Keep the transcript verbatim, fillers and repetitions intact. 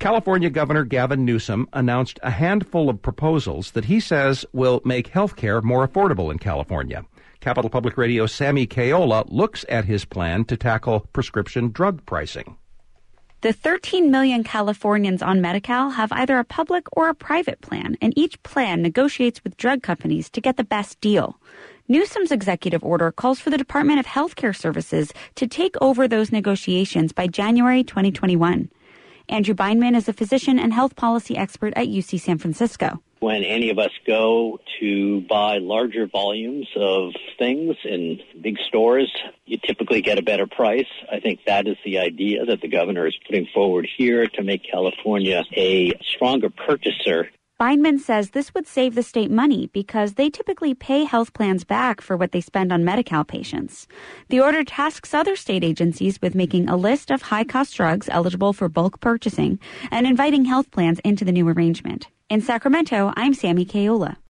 California Governor Gavin Newsom announced a handful of proposals that he says will make health care more affordable in California. Capital Public Radio's Sammy Kayola looks at his plan to tackle prescription drug pricing. The thirteen million Californians on Medi-Cal have either a public or a private plan, and each plan negotiates with drug companies to get the best deal. Newsom's executive order calls for the Department of Healthcare Services to take over those negotiations by January twenty twenty-one. Andrew Beinman is a physician and health policy expert at U C San Francisco. When any of us go to buy larger volumes of things in big stores, you typically get a better price. I think that is the idea that the governor is putting forward here to make California a stronger purchaser. Beinman says this would save the state money because they typically pay health plans back for what they spend on Medi-Cal patients. The order tasks other state agencies with making a list of high-cost drugs eligible for bulk purchasing and inviting health plans into the new arrangement. In Sacramento, I'm Sammy Kayola.